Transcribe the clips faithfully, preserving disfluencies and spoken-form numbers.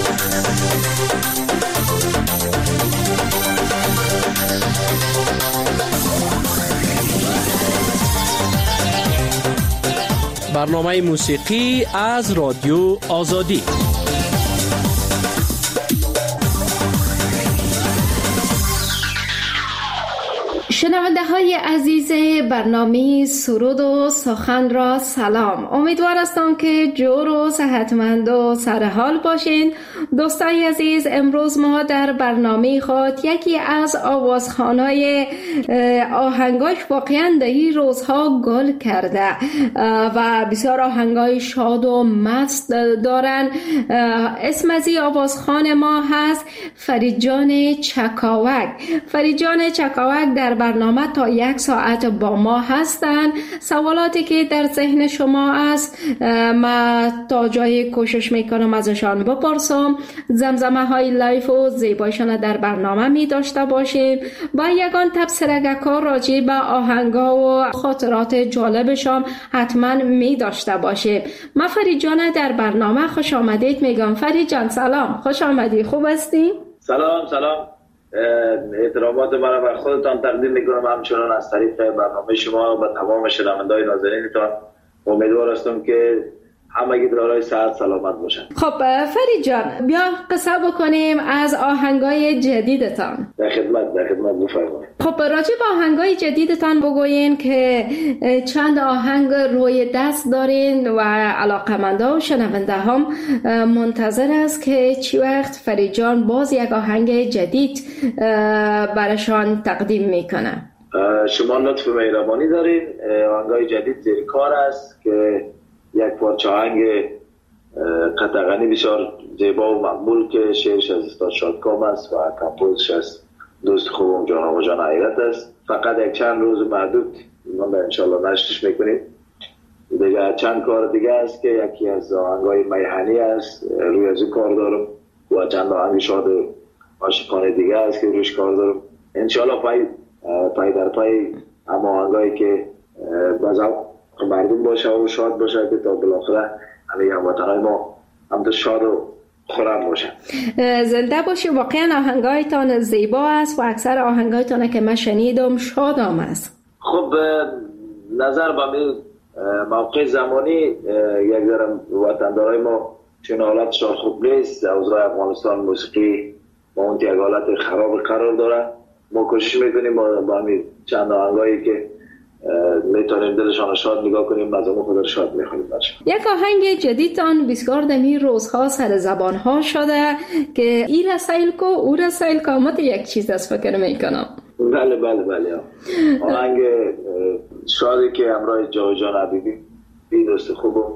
برنامه موسیقی از رادیو آزادی. شنونده های عزیز برنامه سرود و سخن را سلام. امیدوار هستم که جور و صحتمند و سرحال باشین. دوستای عزیز، امروز ما در برنامه خود یکی از آوازخوان‌های آهنگاش واقعا در این روزها گل کرده و بسیار آهنگای شاد و مست دارن. اسم از این آوازخوان ما هست فریدجان چکاوک. فریدجان چکاوک در برنامه تا یک ساعت با ما هستن. سوالاتی که در ذهن شما است ما تا جای کوشش میکنم ازشان بپرسم. زمزمه های لایف و زیبایشان در برنامه می داشته باشیم و یگان تبصرگه کار راجع به آهنگا و خاطرات جالبشان حتما می داشته باشیم. ما فرید جان در برنامه خوش آمدید میگم. فرید جان سلام، خوش آمدی، خوب هستی؟ سلام سلام، احترامات مرا بر خودتان تقدیم میکنم، همچنان از طریق برنامه شما و تمام شنونده‌های نازنینتان. امیدوار هستم که همگی دارای صحت سلامت باشن. خب فرید جان، بیا قصه بکنیم از آهنگای جدیدتان. در خدمت در خدمت بفرمایید. خب راجع به آهنگای جدیدتان بگوین که چند آهنگ روی دست دارین و علاقه‌مندا و شنونده هم منتظر است که چی وقت فرید جان باز یک آهنگ جدید براشان تقدیم میکنه. شما لطف مهربانی دارین. آهنگای جدید زیر کار است که یک پارچه آهنگ قطعاً بسیار زیبا و مقبول که شعرش از استاد شادکام است و کمپوزش از دوست خوبم جان آقا جان حیرت است. فقط یک چند روز معدود ما انشالله نشرش میکنیم. دیگه چند کار دیگه است که یکی از آهنگای میهنی است، روی از این کار دارم و چند آهنگ شاد عاشقانه دیگه است که رویش کار دارم. انشالله پای پای در پای اما آهنگایی که بازم مردم باشه و شاد باشه که تا بالاخره همه هموطنهای ما هم تو شاد و خورم باشه. زنده باشه. واقعا آهنگایتان زیبا است و اکثر آهنگایتان که من شنیدم شادام است. خب نظر به این موقع زمانی یک ذره وطندارای ما چون حالتشان خوب نیست، اوضاع افغانستان موسیقی با اون یک حالت خراب قرار داره. ما کوشش میکنیم با همین چند آهنگایی که میتونیم دلشان شاد نگاه کنیم، مزامو خود شاد میخونیم باشه. یک آهنگ جدیدتان بسیار دمی روزها سر زبان ها شده که ای رسایل کو او رسایل کامت یک چیز از فکر میکنم. بله بله بله آهنگ شادی که همراه جاوید جان حبیبی بی دوست خوبم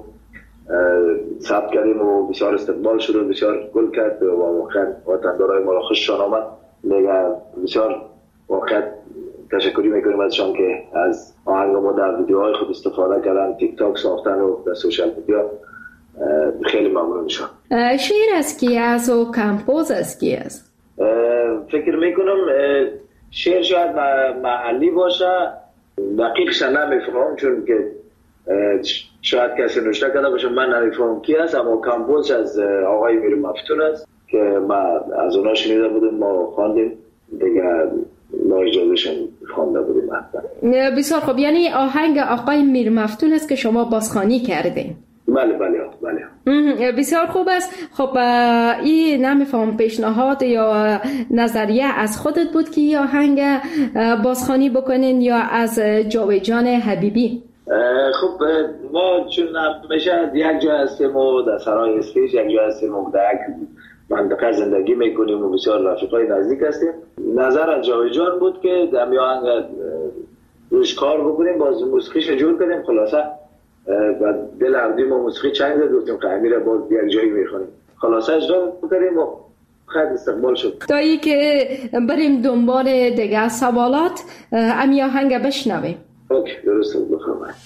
ثبت کردیم و بسیار استقبال شد و بسیار گل کرد و واقعا وطندارای ما را خوششان آمد. دیگه بسیار واقعا تشکری میکنیم ازشان که از آهنگ ما در ویدیوهای خود استفاده کردن، تیک تاک ساختن و در سوشال میدیا. خیلی ممنونشان. شعر از کی است و کمپوز از کی است؟ فکر میکنم شعر شاید محلی باشه، دقیقش نمیفهمم چون که شاید کسی نوشته کرده باشه، من نمیفهمم کی است، اما کمپوز از آقای میر مفتون است که ما از اونا شنیده بودیم، ما خواندیم دیگه، ما اجازهشون خوانده بودیم. بسیار خوب. یعنی آهنگ آقای میر مفتون است که شما بازخوانی کردین؟ بله بله بله. بسیار خوب است. خب این نمیفهم پیشنهاد یا نظریه از خودت بود که این آهنگ بازخوانی بکنین یا از جاوید جان حبیبی؟ خب ما چون همیشه یک جا هستیم و در سرای اسپیش، یک جا هستیم و در یک منطقه زندگی میکنیم و بسیار رفیقای نزدیک هستیم. نظر از جاوید جان بود که در می آهنگ روش کار بکنیم، باز موسیقیش جور کنیم. خلاصه و دل عبدی ما موسیقی چنگ زد گفتیم که امیر باز یک جایی میخونیم. خلاصه اجرا بکنیم و خیلی استقبال شد. تا ای که بریم دنبال دیگه سوالات امی آهنگ بشنویم. اوکی درسته بفرمایید.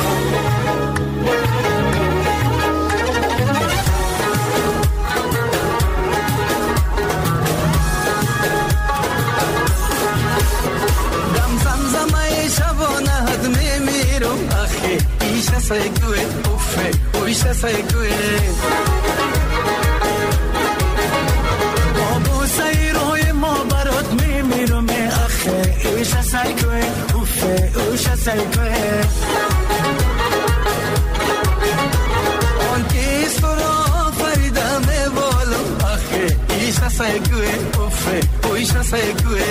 Say good, oh, say good. سایکوه آن کیست را فریدم بالو آخه ایشا سایکوه افه اویشا سایکوه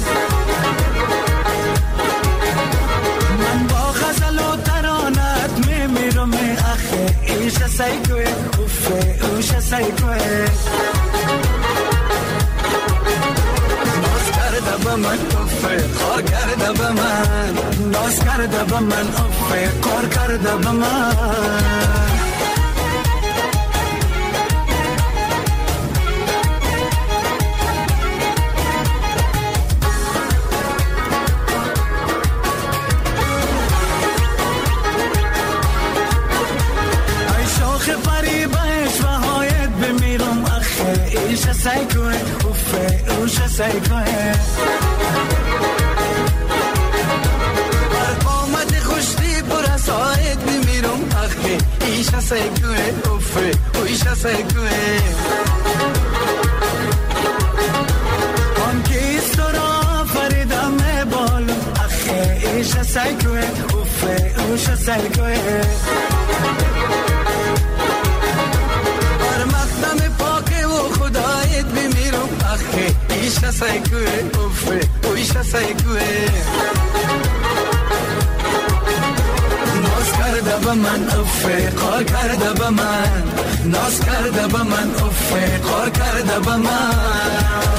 من با غزل و ترانت میمیرم آخه ایشا سایکوه افه اویشا سایکوه با من افه کار کرده با من ناز کرده با من افه کار کرده با من ای شاخ فریبش و هایت بمیرم اخه ایش سایکوه افه اوش سایکوه ایشا سایکوه افه اویشا سایکوه آن کیست را فریدم بالو اخه ایشا سایکوه افه اویشا سایکوه بر مقدم پاک و خدایت بمیرم اخه ایشا سایکوه افه اویشا سایکوه ناز کرده با من افه کار کرده با من ناز کرده با من افه کار کرده با من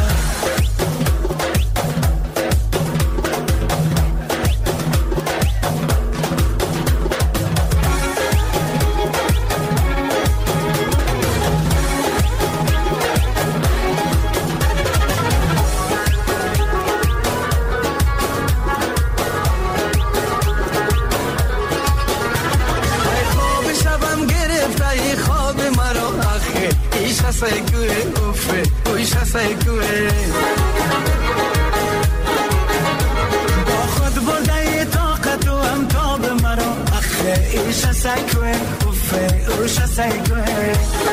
سایکوه افه اویشا سایکوه با خود برده طاقت و امتاب مرا اخه ایشا سایکوه افه اویشا سایکوه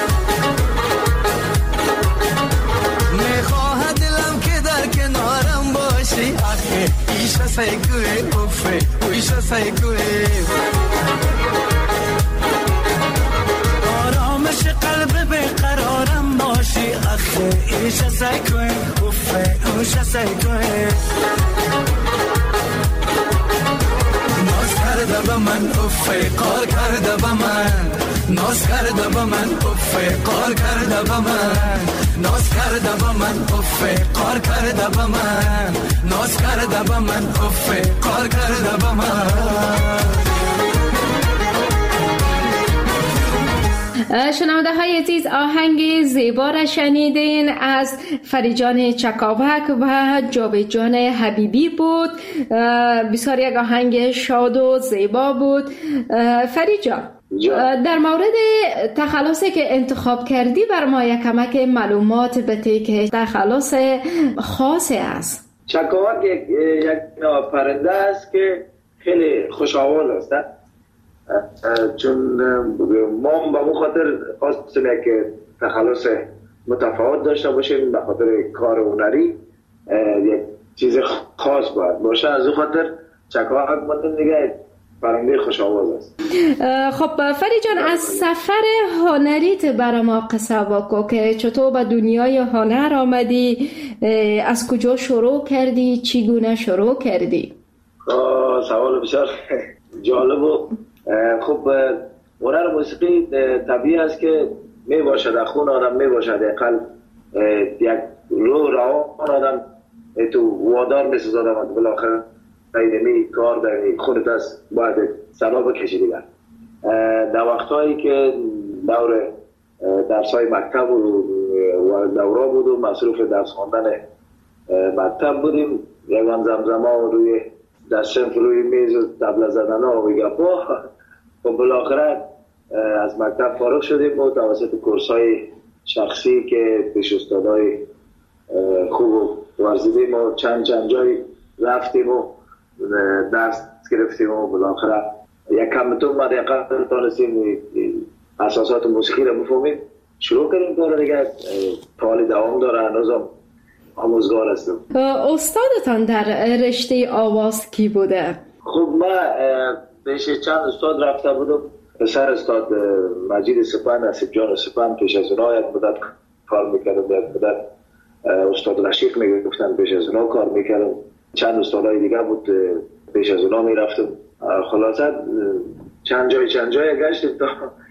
میخواهد دلم که در کنارم باشی اخه ایشا سایکوه افه اویشا سایکوه آرامش قلب بقرارم باشی اخه ایشا سایکوه افه اوشا سایکوه ناز کرده با من افه کار کرده با من ناز کرده با من افه کار کرده با من ناز کرده با من افه کار کرده با من ناز کرده با من افه کار کرده با من شنونده های عزیز آهنگ زیبا را شنیدین از فریجان چکاوک و جاوید جان حبیبی بود. بسیار یک آهنگ شاد و زیبا بود. فریجان در مورد تخلصی که انتخاب کردی بر ما یک کمک معلومات بده که تخلص خاصی است. چکاوک یک یک پرنده است که خیلی خوش آواز است، چون ما به اون خاطر خواستیم که تخلص متفاوت داشته باشیم، به خاطر کار هنری یک چیز خاص باید باشه. از اون خاطر چکاوک مانند دیگه پرنده خوش آواز است. خب فریجان، از سفر هنریت برای ما قصه بگو که چطور به دنیای هنر آمدی، از کجا شروع کردی، چگونه شروع کردی؟ سوال بسیار جالب و خب هنر موسیقی طبیعی است که می باشد در خون آدم، می باشد اقل یک رو روان آدم تو وادار می سازد آدم بالاخره اینمی کار در خودت است باید سنا بکشی دیگر. در وقتهایی که دور درسای مکتب و دورا بود و مصروف درس خواندن مکتب بودیم، یکان زمزما روی در صنف روی میز و طبله زدن ها و گپا. و بالاخره از مکتب فارغ شدیم و توسط کورس‌های شخصی که پیش استادای خوب ورزیدیم و چند چند جای رفتیم و درس گرفتیم و بالاخره یک کمتون ما دقیقا تانستیم اساسات موسیقی رو بفهمیم. شروع کردیم کار دیگه، حالی دوام داره، هنوزم آموزگار هستم. استادتان در رشته آواز کی بوده؟ خب ما پیش چند استاد رفته بودم، پسر استاد مجید سپن، نصیب جان سپن، پیش از اونا یک مدت کار میکردم، یک مدت استاد رشیق میگفتن، پیش از اونا کار میکردم، چند استادای دیگه بود پیش از اونا میرفتم. خلاصه چند جای چند جای گشتیم تا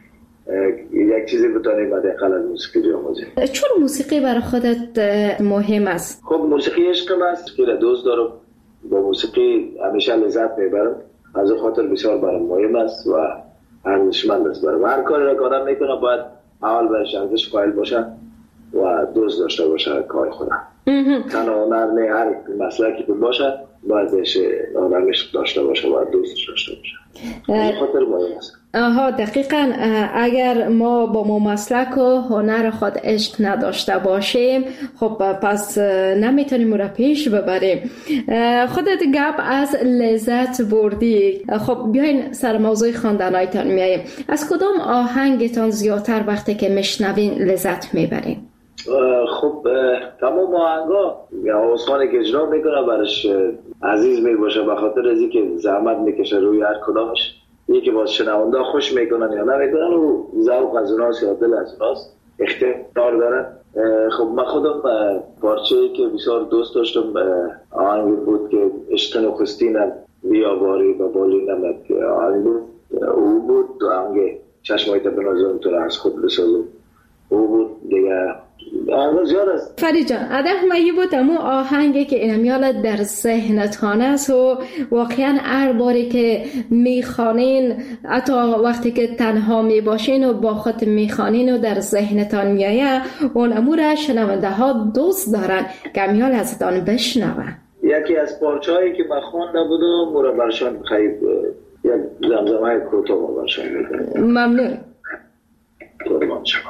یک چیزی بتونیم حداقل از موسیقی بیاموزیم. چون موسیقی برای خودت مهم است؟ خب موسیقی عشقم است که دوست دارم، با موسیقی همیشه لذت میبرم، از خاطر بسیار برام مهم است و ارزشمند است برام. هر کاری را که آدم میکنه باید اول بهش ارزش قائل باشه و دوست داشته باشه کار خودم. تنها هنر نه، هر مسلکی که باشه باید بهش آدم عشق داشته باشه، باید دوستش داشته باشه. از خاطر مهم است. آها دقیقاً. اگر ما با ما مسلک و هنر خود عشق نداشته باشیم خب پس نمیتونیم را پیش ببریم. خودت گپ از لذت بردی، خب بیاین سر موضوع خواندنایتان میاییم. از کدام آهنگتان زیادتر وقتی که میشنوین لذت میبرین؟ خب تمام آهنگا یا آسخانی که اجرا میکنه برش عزیز میباشه، به خاطر از اینکه زحمت میکشه روی هر کدامش. یکی باز شنونده خوش میکنن یا نمیکنن و ذوق از اوناست یا دل از اوناست، اختیار دارن. خب من خودم پارچه‌ای که بسیار دوست داشتم آهنگی بود که عشق نخستینم بیاواری و بالی نمک آهنگ بود، او بود. آهنگ چشمایت بنازم تو را از خود بسازم او بود دیگه. آهنگ زیاد است. فرید جان ادم مایی بود امو آهنگی که اینمیال در ذهنتان است و واقعا هر باری که میخوانین، حتی وقتی که تنها میباشین و با خود میخوانین و در ذهنتان میایه، اون امو را شنونده ها دوست دارن که امیال ازتان بشنون. یکی از پارچه‌هایی که من خوانده بودم مرا برشان خیلی یک زمزمه کوتاه برشان میکنم. ممنون. قربان شما.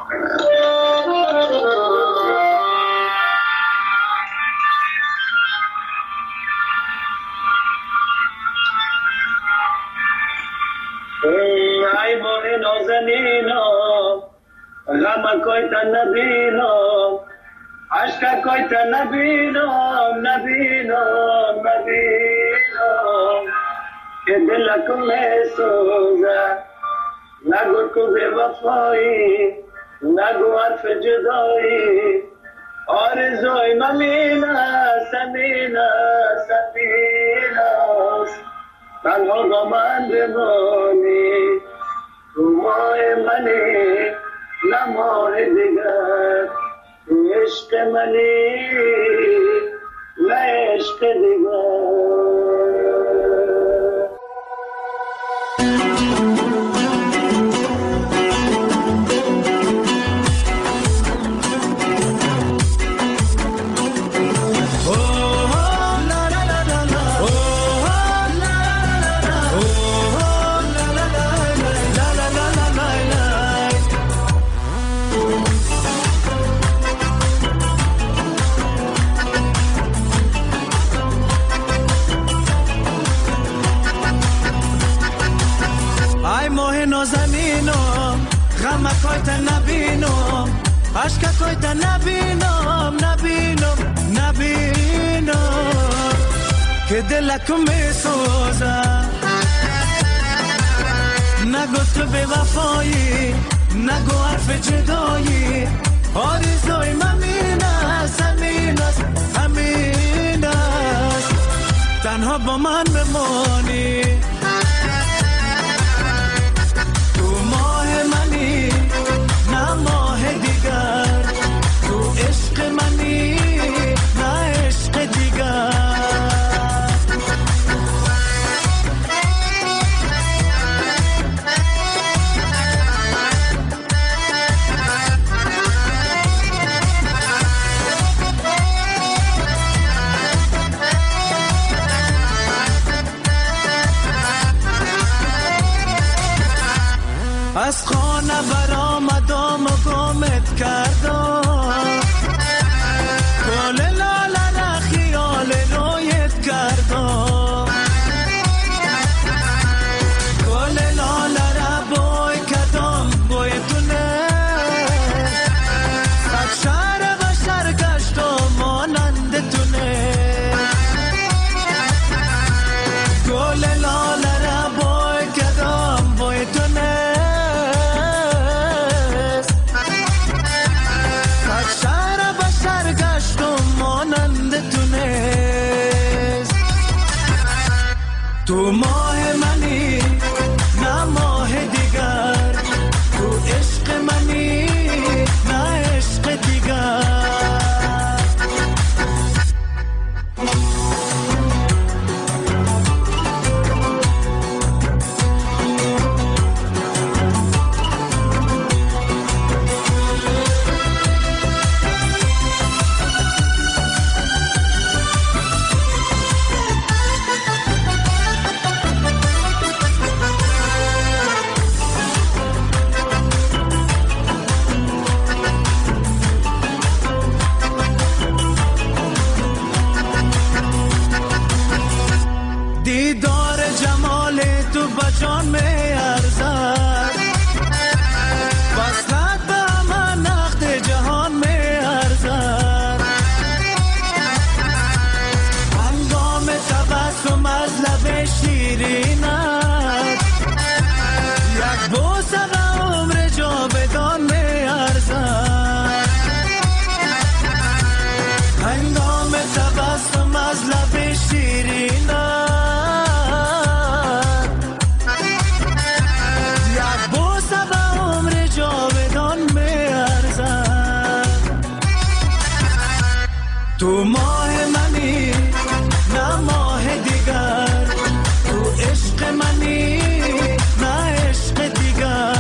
ای ماه نازنینم غم کوی تا نبینم، عشق کوی تا نبینم نبینم نبینم، که دلکم میسوزه نگو تو بے وفایی، نگو حرف جدایی، آرزوی ممینه سمینه سمینه تنها با من بمانی، تو ماه منی نه ماه دیگر، تو عشق منی نه عشق دیگر. عشق کوی تا نبینم نبینم نبینم، که دلکم میسوزه نگو تو بے وفایی، نگو حرف جدایی، آرزوی ممین است همین است همین است، تنها با من بمانی، تو ماه منی نه ماه دیگر، تو عشق منی نه عشق دیگر. تو ماه منی نه ماه دیگر، تو عشق منی نه عشق دیگر. دیدار جمال تو بجان می ارزد، وصلت به من نقد جهان می ارزد. هنگام تبسم از لب شیرینت، یک بوسه به عمر جاودان می ارزد. هنگام تبسم از لب شیرینت، تو ماه منی نه ماه دیگر، تو عشق منی نه عشق دیگر.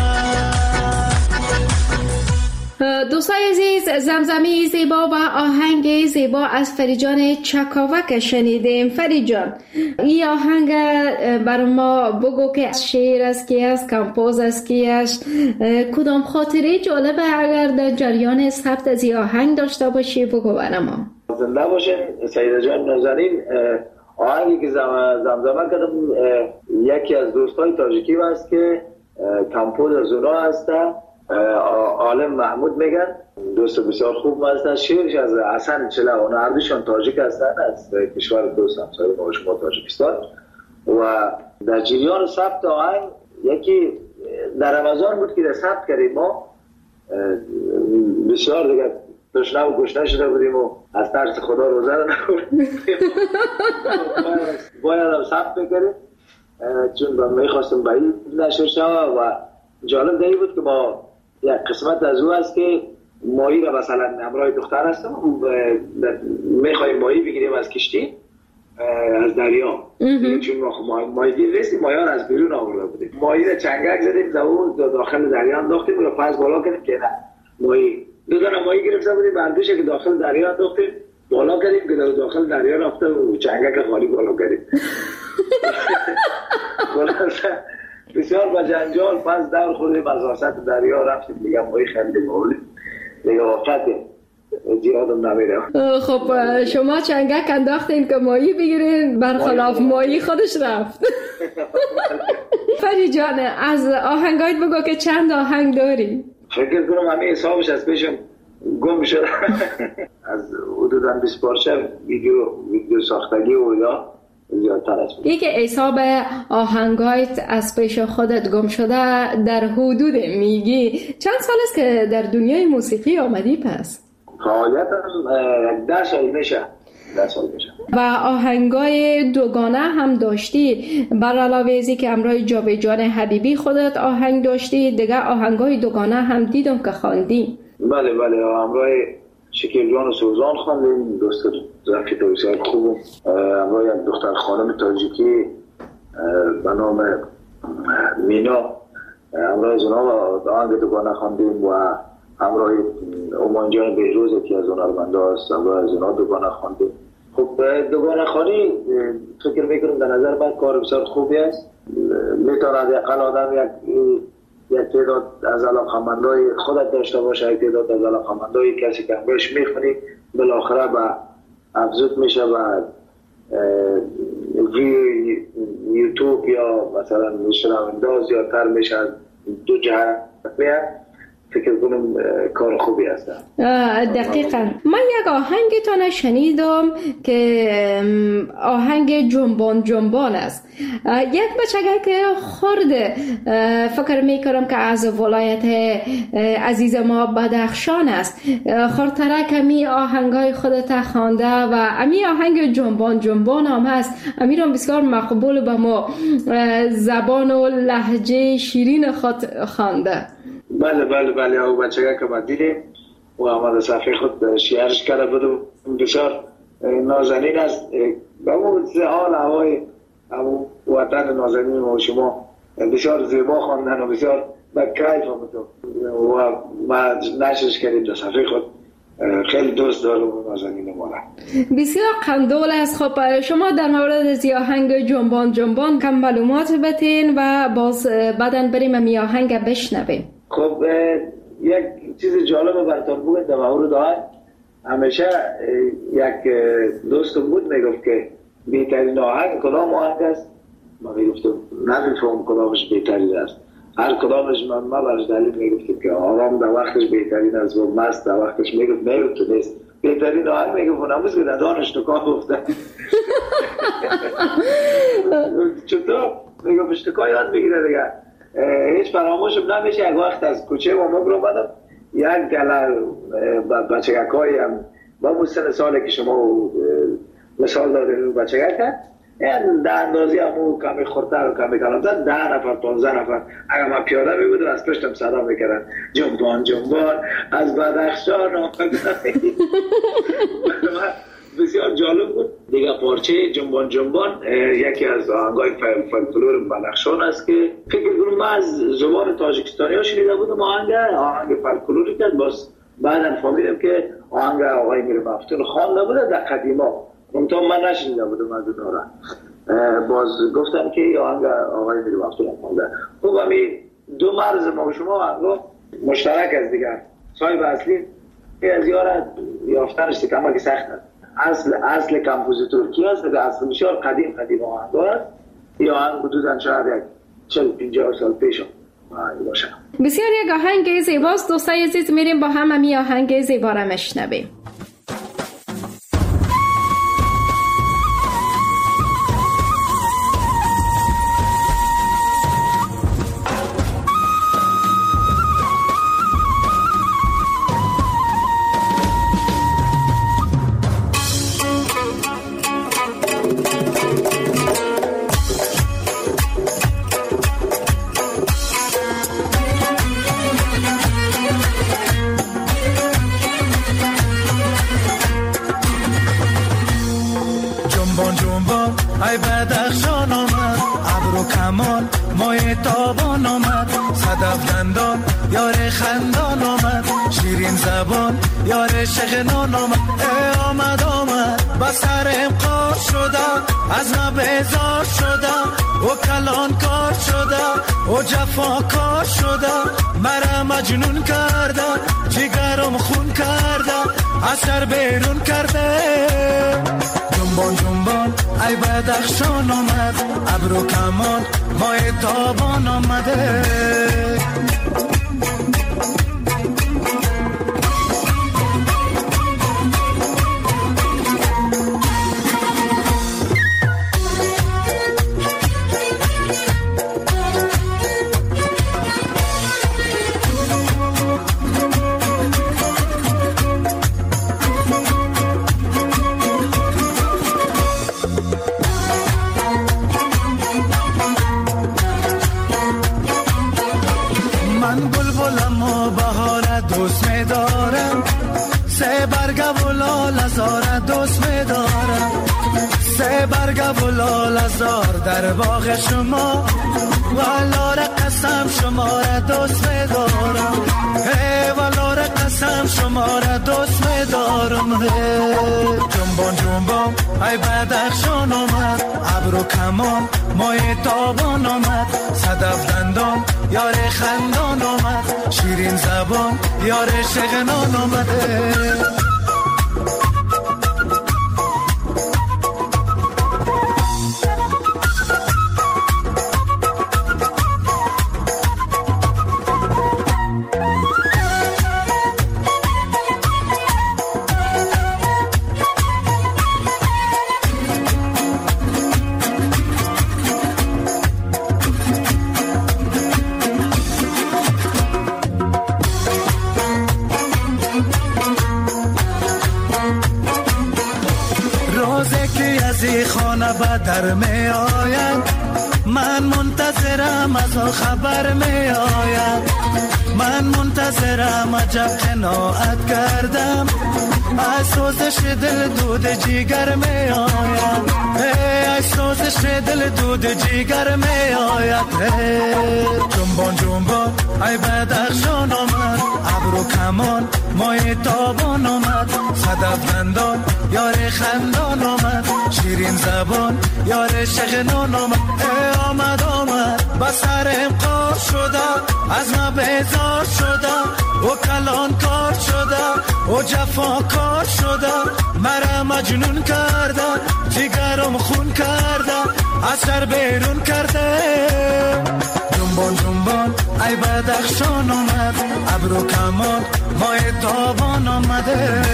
دوستای عزیز، زمزمه زیبا و آهنگ زیبا از فریجان چکاوک شنیدیم. فریجان، این آهنگ بر ما بگو که شعر است کی است، کمپوز است کی است، کدام خاطره جالبه اگر در جریان ثبت از این آهنگ داشته باشی بگو بر ما. زنده باشین سیده جان نازنین. آهنگی که زمزمه کردم یکی از دوستای تاجیکی هست که کمپوز از اونا هسته، عالم محمود میگن، دوست بسیار خوب هستن. شعرش از حسن چله، اونا هر دوشان تاجیک هستن، از کشور دوست همسایه ما شما تاجیکستان. و در جریان ثبت آهنگ یکی در رمضان بود که در ثبت کردیم، ما بسیار دیگه تشنه و گشنه شده بودیم و از ترس خدا روزه رو نخوردیم، باید هم ثبت بکریم چون میخواستم به این نشر شود. و جالب دیگه بود که با یک قسمت از او هست که ماهی را مثلا همراه دختر هستم میخواییم ماهی بگیریم از کشتی از دریا، چون ما ماهی گیر رسیم، ماهیان از بیرون آورده بودیم، ماهی را چنگک زدیم زبون داخل دریا انداختیم و پس بالا کردیم که نه ماهی دو دانه ماهی گرفته بودیم، بردوشه که داخل دریا انداختیم بالا کردیم که داخل دریا رفته و چنگک خالی بالا کردیم. بسیار با جنجال پس دور خوردیم از وسط دریا رفتیم دیگه ماهی خریدیم آوردیم دیگه. وقت زیادم نمیره. خب شما چنگک انداختین که ماهی بگیرین، برخلاف ماهی خودش رفت. فری جان، از آهنگایت بگو که چند آهنگ داری؟ فکر کنم همه حسابش از پیشم گم شد. از حدوداً بیست پارچه ویدیو ویدیو ساختگی و یا زیادتر است. یک حساب آهنگایت از پیش خودت گم شده در حدود میگی چند سال است که در دنیای موسیقی آمدی پس؟ فعالیتم ده سال میشه. ده سال میشه. و آهنگای دوگانه هم داشتی، بر علاوه ازی که همراه جاوید حبیبی خودت آهنگ داشتی، دیگه آهنگای دوگانه هم دیدم که خواندی. بله بله، همراه شکیل جان و سوزان خواندیم، دوست رفیق بسیار خوب، همراه یک دختر خانم تاجیکی به نام مینا، همراه از اونا آهنگ دوگانه خواندیم و همراه اومان جان بهروز که از هنرمنده است، همراه از اونا دوگانه خواندیم. خب دوگانه خوانی فکر میکنم در نظر من کار بسیار خوبی است، میتواند یقل آدم یک یک تعداد از علاقمندای خودت داشته باشه، یک تعداد از علاقمندای کسی که همراهش میخونی بالاخره به افزود میشه و ویو یوتیوب یا مثلا شنونده زیادتر میشه، دو جهت میاد. فکر کنم کار خوبی هست. دقیقاً. من یک آهنگتان شنیدم که آهنگ جنبان جنبان است. یک بچگه که خورده فکر میکنم که از ولایت عزیز ما بدخشان است، خورتره کمی آهنگای خودت خوانده و امی آهنگ جنبان جنبان هم هست. امیرم بسیار مقبول به ما زبان و لهجه شیرین خود خوانده. بله بله بله او بچگه که ما دیدیم و آمده صفحه خود شیرش کرده بودم، بسیار نازنین است. به اون حال هوای وطن نازنین ما و شما بسیار زیبا خواندن و بسیار به کیف آمدم و ما نشرش کردیم در صفحه خود. خیلی دوست دارم نازنین ما را. بسیار قندول است. خب شما در مورد از آهنگ جنبان جنبان کم معلومات بتین و باز بعدن بریم امی آهنگ بشنویم. خب یک چیز جالب براتون بگم در مورد آهنگ. همیشه یک دوستم بود میگفت که بهترین آهنگ کدام آهنگ است؟ من میگفتم نمیفهم کدامش بهترین است. هر کدامش من ما برش دلیل میگفتم که آرام در وقتش بهترین است و مست در وقتش میگفت میگفت تو نیست. بهترین آهنگ میگفت نموز که دانش نکاه گفتن. چطور؟ میگفت اشتکاه یاد بگیره دیگه. هیچ فراموشم نمیشه. یک وقت از کوچه و مگرو بدم یک گله بچگک های هم با مستن ساله که شما مثال دارید بچگک ها این ده اندازی همو کمی خورتر و کمی کلامتر ده نفر پانزده نفر اگر ما پیاده میبودم از پشتم صدا میکردن جنبان جنبان از بدخشان آمدن. بسیار جالب بود دیگه. پارچه جنبان جنبان یکی از آهنگای فولکلور بدخشان است که فکر کنم من از زبان تاجیکستانی ها شنیده بودم. آهنگ آهنگ فولکلوری که باز بعداً فهمیدم که آهنگ آقای میر مفتون خوانده بوده در قدیما. منتها من نشنیده بودم از اونها. باز گفتم که آهنگ آقای میر مفتون خوانده. خب همین دو مرز ما و شما آهنگ مشترک است دیگه. صاحب اصلی از یارت یافتنش کما که سخت است. اصل اصل کمپوزیتور کی است؟ که اصل بسیار قدیم قدیم آهنگ است. یا آهنگ حدوداً شاید یک چهل پنجاه سال پیش آهنگ باشه. بسیار یک آهنگ زیباست. دوستای عزیز میریم با هم امی آهنگ زیبا را میشنویم. ای بدخشان آمد ابرو کمان مای تابان آمد صدف دندان یار خندان آمد شیرین زبان یار شغنان آمد. ای آمد آمد با سرم قار شده از ما بیزار شده و کلان کار شده و جفا کار شده مرا مجنون کرده جگرم خون کرده از سر بیرون کرده. جنبان جنبان ای بدخشان آمد ابرو کمان مای تابان آمده. در باغ شما والار قسم شما را دوست می‌دارم. ای والار قسم شما را دوست می‌دارم. جنبان جنبان ای بدخشان آمد ابرو کمان مای تابان آمد صدف دندان یار خندان آمد شیرین زبان یار شغنان آمده. وقتی خانه به در می آید من منتظرم از آن خبر می آید من منتظرم عجب قناعت کردم از سوزش دل دود جیگر می آید از سوزش دل دود جیگر می آید جنبان جنبان ای بدخشان آمد ابرو کمان مای تابان آمد صدف دندان یار خندان آمد شیرین زبان یار شغنان آمد ای آمد آمد بسرم قار شده از ما بیزار شده و کلان کار شده و جفا کار شده مرا مجنون کرده جگرم خون کرده از سر بیرون کرده جنبان جنبان ای بدخشان آمد ابرو کمان مای تابان آمده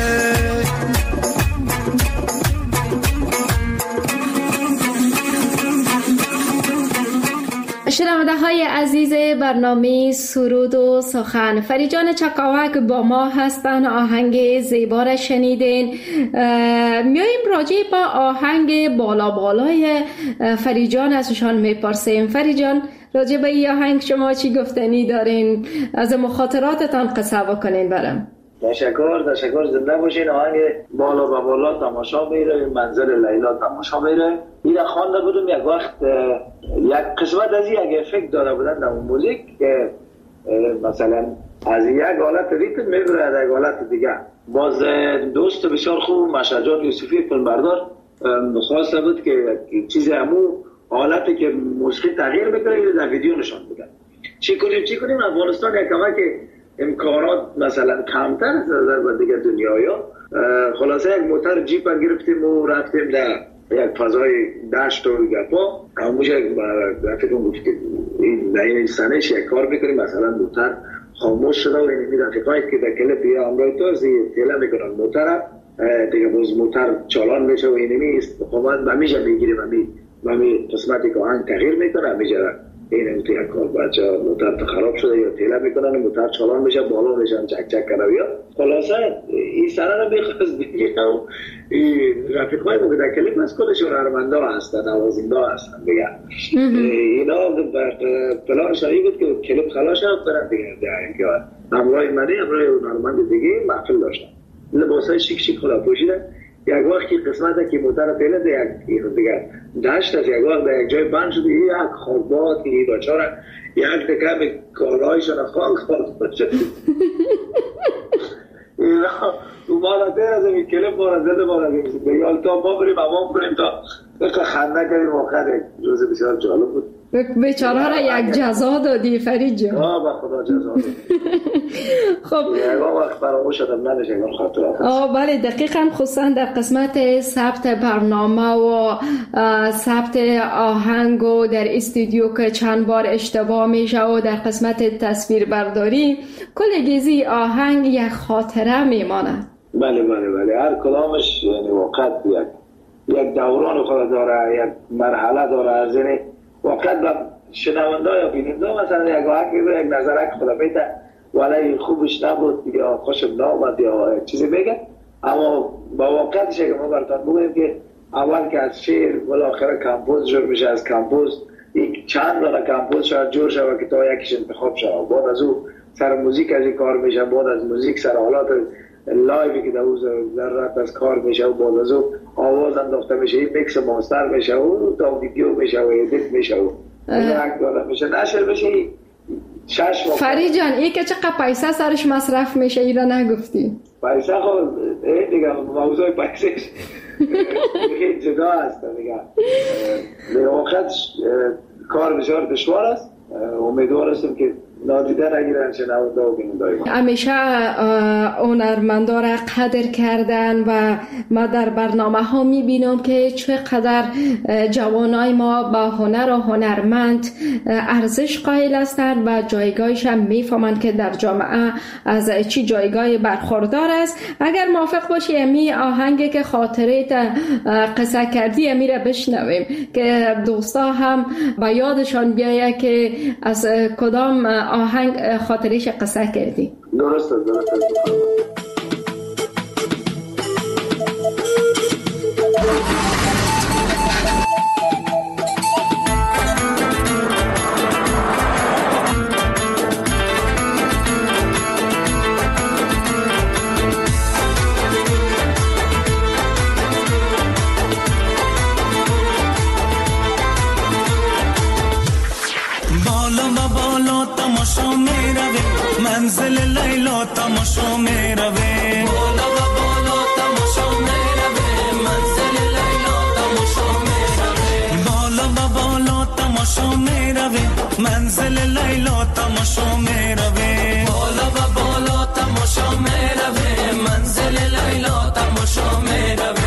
شنونده های عزیز برنامه سرود و سخن، فریجان چکاوک با ما هستن. آهنگ زیبا را شنیدین. میاییم راجع با آهنگ بالا بالای فریجان ازشان میپرسیم. فریجان راجع به این آهنگ شما چی گفتنی دارین؟ از مخاطراتتان قصه بکنین برام. تشکر تشکر زنده باشین. آهنگ بالا با بالا تماشا میره، منظر لیلا تماشا میره. این خوانده بودم یک وقت، یک قسمت از یک افکت داره بودن در موزیک که مثلا از یک حالت ریتم میبره از یک حالت دیگه. باز دوست بسیار خوب مشجات یوسفی فیلمبردار خواسته بود که چیز همو حالتی که موسیقی تغییر بکنه در ویدیو نشان بودن. چی کنیم چی کنیم افغانستان یک کمک امکانات مثلا کمتر از نظر دیگه دنیایا. خلاصه یک موتر جیپ گرفتیم و رفتیم در یک فضای دشت و گپا. همونش یک رفیقم گفت که این در این سنش یک کار بکنیم، مثلا موتر خاموش شده و این رفیقایی که در کلپ یا امرای تازی تیله میکنن موتر دیگه باز موتر چالان میشه و اینمی استقامت و میشه میگیریم و می قسمتی که آهنگ تغییر میکنه میشه این امتی یک کار بچه موتر خراب شده یا تیله میکنن موتر چالان میشه بالا میشن چک چک کنه یا خلاصه این سنه رو میخواست بگیرم و رفیقای ما که در کلیپ از کلشون هرمنده هستن نوازنده هستن بگن اینا پلان شایی بود که کلیپ خلاص شد برن دیگه دیگه همراه منی همراه هرمند دیگه محفل داشتن لباسای شیک شیک خدا پوشیدن. یک وقتی قسمت که موتر پیله ده یک دیگه داشت از یک وقت در یک جای بند شده یک خوابات که این بچاره یک دکه به کالایشان خان خواب شد اینا او مالا دیر از این کلپ مالا زده مالا بیال تا ما بریم امام بریم تا خنده کردیم واقعا روز بسیار جالب بود. بیچاره را یک جزا دادی فرید جان. آه با خدا جزا دادی. خب یک وقت فراموش شدم نداشت یک خاطرات. آه بله دقیقاً، خصوصا در قسمت ثبت برنامه و ثبت آهنگ و در استودیو که چند بار اشتباه میشه و در قسمت تصویر برداری کل گیزی آهنگ یک خاطره میمانه. بله بله بله هر کلامش یعنی واقعا یک یک دوران خود داره، یک مرحله داره. از این واقعا با شنونده یا بیننده مثلا یک آهنگ یک نظرک خدا بیته ولی خوبش نبود یا خوشم نامد یا چیزی بگه، اما با واقعیتش که ما براتون بگویم که اول که از شعر بالاخره کمپوز جور میشه، از کمپوز یک چند دانه کمپوز شاید جور شود که تا یکیش انتخاب شود، بعد از او سر موزیک از این کار میشه، بعد از موزیک سر حالات لایوی که در او ذرات از کار میشه و بعد از او آواز انداخته میشه، این میکس ماستر میشه و تا ویدیو میشه و ادیت میشه و یک دانه میشه نشر میشه. فرید جان این که چقدر پیسه سرش مصرف میشه اینا نگفتی؟ پیسه خود دیگه موضوع پیسه دیگه جدا هست دیگه. به وقت کار بسیار دشوار است. امیدوار هستم که نادیده نگیرن شنونده و بیننده. همیشه هنرمندا را قدر کردن و ما در برنامه ها میبینم که چقدر جوانای ما با هنر و هنرمند ارزش قائل هستند و جایگاهش هم میفهمند که در جامعه از چی جایگاه برخوردار است. اگر موافق باشی امی آهنگی که خاطره قصه کردی امی را بشنویم که دوستا هم با یادشان بیایه که از کدام آهنگ خاطرش قصه کردی. درسته درسته. تماشا میروه بالا و بالا تماشا میروه منزل لیلا تماشا میروه بالا و بالا تماشا میروه منزل لیلا تماشا میروه بالا و بالا تماشا میروه منزل لیلا تماشا میروه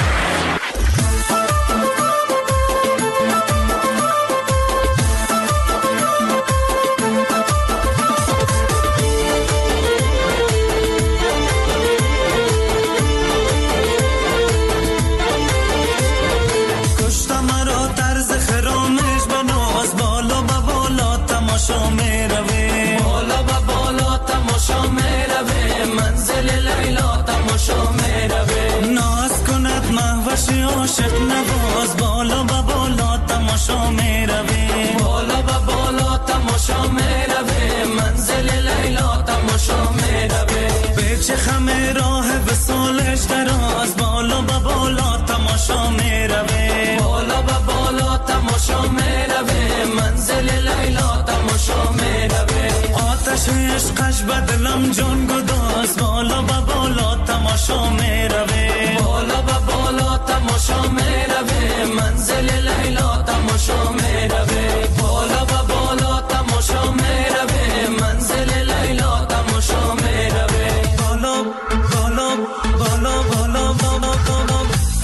تماشا میروه بالا و بالا تماشا میروه منزل لیلا تماشا میروه ناز کند مهوش عاشق نواز بالا و بالا تماشا میروه بالا و بالا تماشا میروه منزل لیلا تماشا میروه پیچ خم راه وصالش دراز بالا و بالا تماشا میروه بالا و بالا تماشا میروه منزل لیلا تماشا میروه آتش عشقش به دلم جان گداز بالا و بالا تماشا میروه بالا و بالا تماشا میروه منزل لیلا تماشا میروه بالا و بالا تماشا میروه منزل لیلا تماشا میروه بالا بالا بالا بالا بالا بالا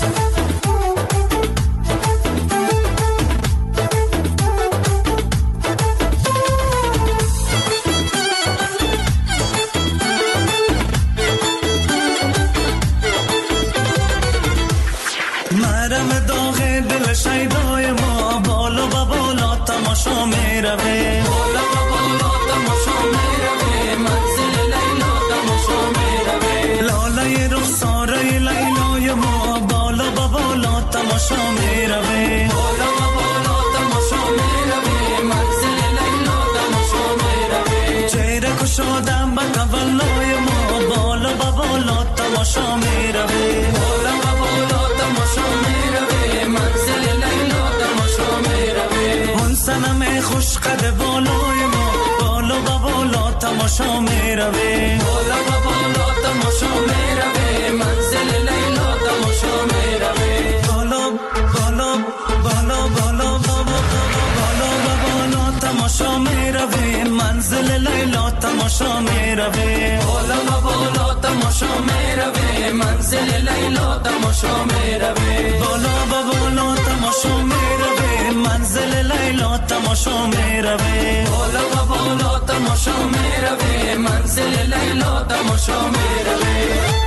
شیدای ما بالا و بالا تماشا میروه بالا و بالا تماشا میروه منزل لیلا تماشا میروه لاله رخساره لیلای ما بالا و بالا تماشا میروه بالا و بالا تماشا میروه منزل لیلا تماشا میروه چهره کشادم به تولای ما بالا و بالا تماشا میروه بالا و بالا تماشا میروه منزل لیلا تماشا میروه اون سنم خوش قد بالای ما بالا و بالا تماشا میروه بالا و بالا تماشا میروه منزل لیلا تماشا میروه بالا بالا بالا بالا بالا بالا و بالا تماشا میروه منزل لیلا تماشا میروه بالا و بالا تماشا میروه منزل لیلا تماشا میروه بالا و بالا تماشا میروه منزل لیلا تماشا میروه بالا و بالا تماشا میروه منزل لیلا تماشا میروه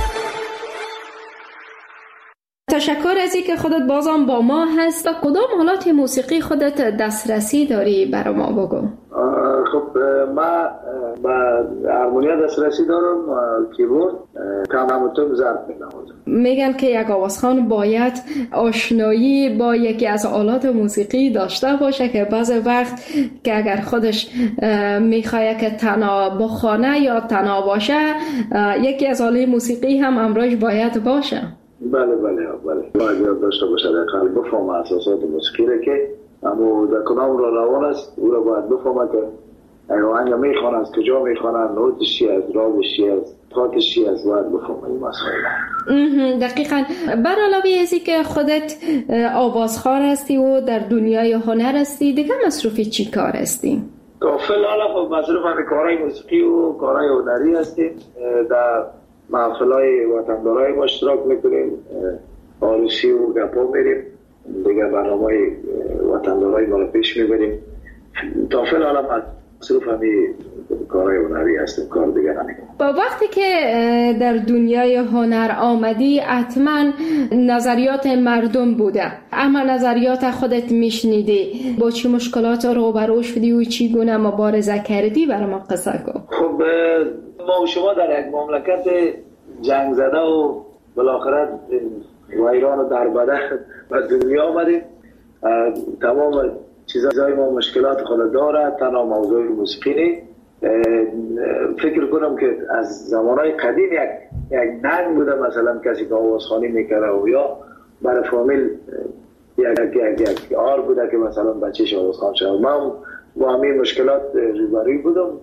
تشکر از اینکه خودت بازم با ما هست. کدام حالات موسیقی خودت دسترسی داری برای ما بگو؟ خب من با هارمونیا دسترسی دارم، کیبورد، کم همونطور ضرب می‌نوازم. میگن که یک آوازخوان باید آشنایی با یکی از آلات موسیقی داشته باشه که بعض وقت که اگر خودش میخواد که تنها بخوانه یا تنها باشه یکی از آلات موسیقی هم امراش باید باشه. بله بله بله باید یاد داشته باشه دقیقا بفهم اساسات موسیقی را که اما در کنام را روان است او را باید بفهمه که آهنگ میخوان از کجا میخوانن، نوتش چی است، رازش چی است، تاتش چی است، باید بفهمه این مسائل. دقیقا. بر علاوه ازی که خودت آوازخوان هستی و در دنیای هنر هستی دیگه مصروفی چی کار هستی؟ فعلا خب مصروف همین کارهای موسیقی و کارهای هنری هستیم، در محفلهای وطندارای ما اشتراک میکنیم، عروسی و گپا میریم، دیگه برنامه‌های وطندارای ما رو پیش میبریم. تا فعلا مصروف همین کارهای هنری هستیم، کار دیگه نمیکنیم. با وقتی که در دنیای هنر آمدی حتما نظریات مردم بوده، اما نظریات خودت میشنیدی، با چی مشکلات روبرو شدی و چی گونه مبارزه کردی برای ما قصه کن. خب ما و شما در یک مملکت جنگ زده و بالاخره ویران و دربده به دنیا آمدیم. تمام چیزهای ما مشکلات خود داره، تنها موضوع موسیقی نی. فکر کنم که از زمانهای قدیم یک یک ننگ بوده، مثلا کسی که آوازخوانی میکره و یا برای فامیل یک یک یک آر بوده که مثلا بچه‌ش آوازخوان شد. من با همین مشکلات روبروی بودم،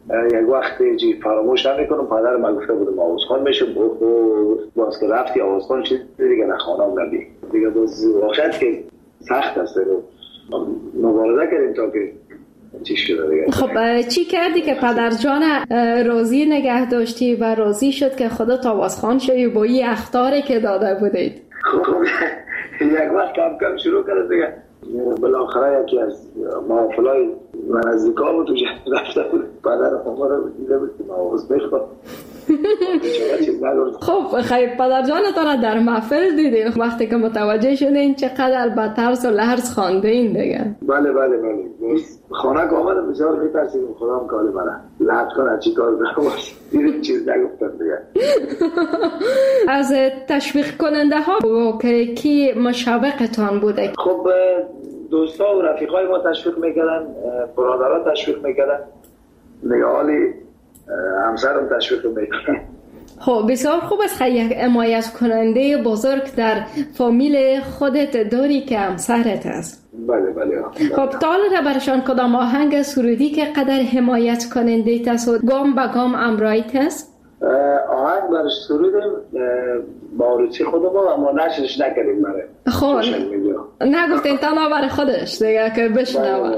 یک وقتی چی فراموش نمیکنم پدر من گفته بود ما آوازخوان میشم باز که رفتی آوازخوان چیز دیگه نخوانم نبی دیگه باز واقعیت که سخت است رو مبارزه کردیم تا که چی شده دیگه. خب چی کردی که پدر جان راضی نگه داشتی و راضی شد که خودت آوازخوان شدی با این اخطاری که داده بودید؟ خب یک وقت کم کم شروع کرد دیگه بالاخره یکی از محافلای من از ذکا بود و رفته بود پدر خمه رو دیده بود که ما آواز میخواد. خب خیلی پدر جانتان در محفل دیدین وقتی که متوجه شدین چقدر با ترس و لرز خوانده این دیگه؟ بله بله بله خانه که آمدم بسیار میترسیم خدا هم کالی منه لحظ کنه چی کار دارم دیدیم چیز نگفتم دیگه. از تشویق کننده ها که کی مشابقتان بوده؟ خب دوستا و رفیقای ما تشویق میکردن، برادرها تشویق میکردن، نگاهالی همسرم تشویق میکردن. خب بسیار خوب است خیلی یک حمایت کننده بزرگ در فامیل خودت داری که همسرت است. بله بله. خب تا حالا برشان کدام آهنگ سرودی که قدر حمایت کننده است و گام به گام امرایت است؟ آهنگ برش سرودیم با روچی خودم اما نشرش نکردیم برای خب نگفتین تنها برای خودش دیگه که بشنوه.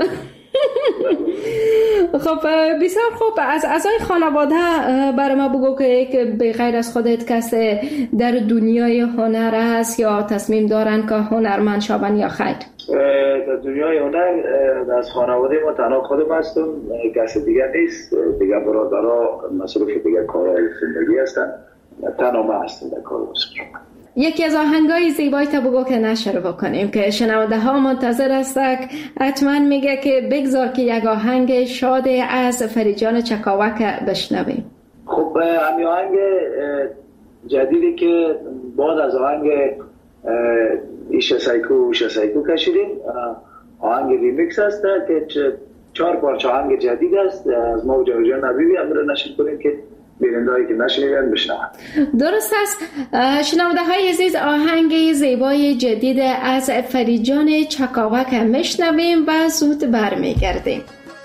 خب بسیار خوب. از اعضای خانواده برای ما بگو که به غیر از خودت کسی در دنیای هنر است یا تصمیم دارن که هنرمند شوند یا خیر؟ در دنیای هنر از خانواده ما تنها خودم هستم، کسی دیگه نیست. دیگه برادرها مصروف دیگه کارهای زندگی هستن، تنها ما هستم در کار موسیقی. یکی از آهنگای زیبایی تا بگو که نشر بکنیم که شنونده ها منتظر هستند. حتما میگه که بگذار که یک آهنگ شاد از فریجان چکاوک بشنویم. خب همین آهنگ جدیدی که بعد از آهنگ ایشه سایکو ایشه سایکو کشیدیم، آهنگ ریمیکس هست که چهار پارچه آهنگ جدید است از ما و جاویدجان نبیبی هم رو نشر کنیم که بیننده‌هایی که نشنیدن بشنون. درست است. شنونده های عزیز آهنگ زیبای جدید از فریجان چکاوک میشنویم و زود برمیگردیم.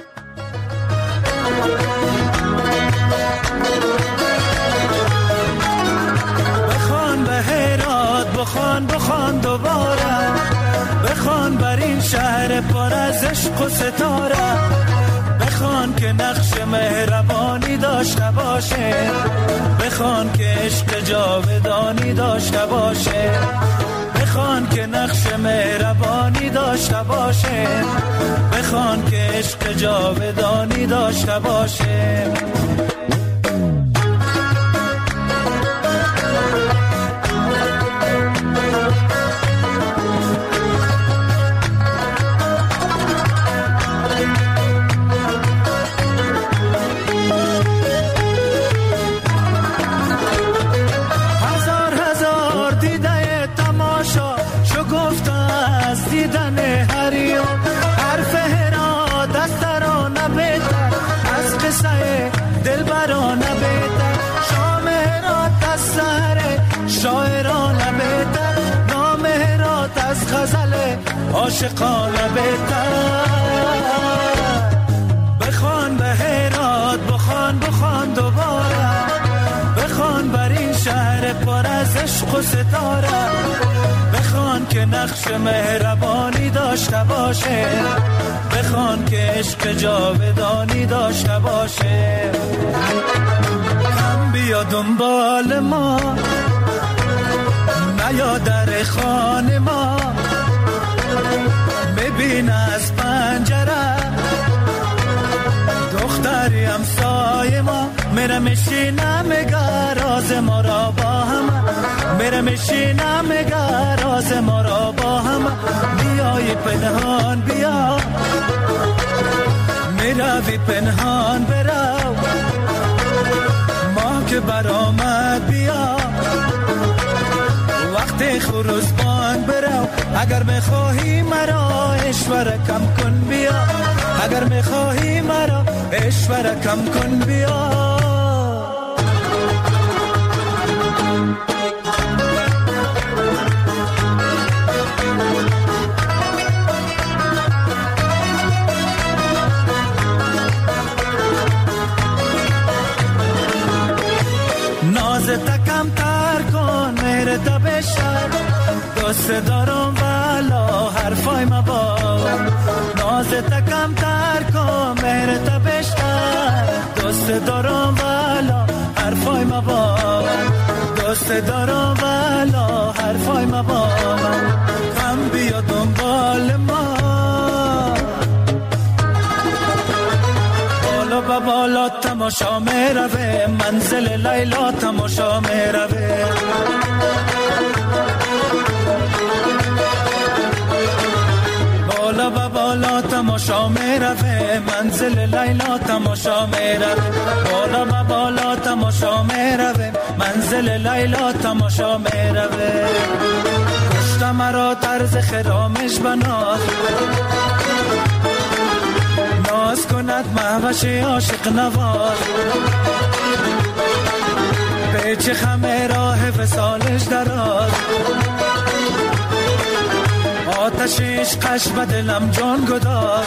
بخوان به هرات بخوان بخوان دوباره بخوان بر این شهر پر از عشق و ستاره بخوان که نقش مهربانی داشته باشه بخوان که عشق جاودانی داشته باشه بخوان که نقش مهربانی داشته باشه بخوان که عشق جاودانی داشته باشه. دل برانه بیتر شام هرات از سهر شاعرانه بیتر نام هرات از غزل عاشقانه بیتر. بخوان به هرات بخوان بخوان دوباره بخوان بر این شهر پر از عشق و ستاره بخوان که نقش مهربانی داشته باشه بخوان که عشق جاودانی داشته باشه. کم بیا دنبال ما نیا در خانه ما ببین از پنجره دختری همسایه ما میره میشینه میگه راز ما را با هم میره میشینه میگه راز ما را با هم بیای پنهان بیا میروی پنهان برو ما که برآمد بیا وقت خروزبان برو اگر میخواهی مرا اشوره کم کن بیا اگر میخواهی مرا اشوره کم کن بیا. مهر تبشم دوست دارم والا حرفای مبار ناز تکم تر کن مهر تبشم دوست دارم والا حرفای مبار دوست دارم والا حرفای مبار کم بیا دنبال ما بالا با بالا تماشا میروه منزل لیلا تماشا میروه بالا با بالا تماشا میروه منزل لیلا تماشا میروه بالا با بالا تماشا میروه منزل لیلا تماشا میروه کشت مرا طرز خرامش بناز ناز کند مهوش عاشق نواز پیچ خمه راه وصالش دراز آتشش قش به دلم جان گداز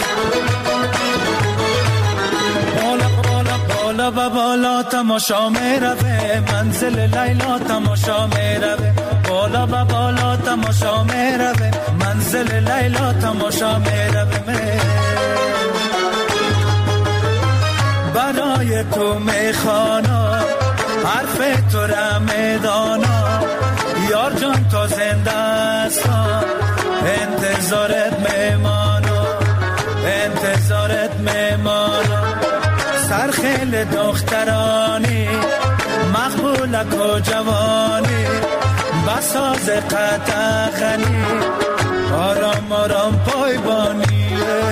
بالا بالا بالا با بالا تماشا میروه منزل لیلا تماشا میروه بالا با بالا تماشا میروه منزل لیلا تماشا میروه برای تو میخوانا حرف تو را میدانا یار جان تا زنده هستم انتظارت میمانا انتظارت میمانا سرخیل دخترانی مقبولک و جوانی بساز قطعخنی آرام آرام پایبانی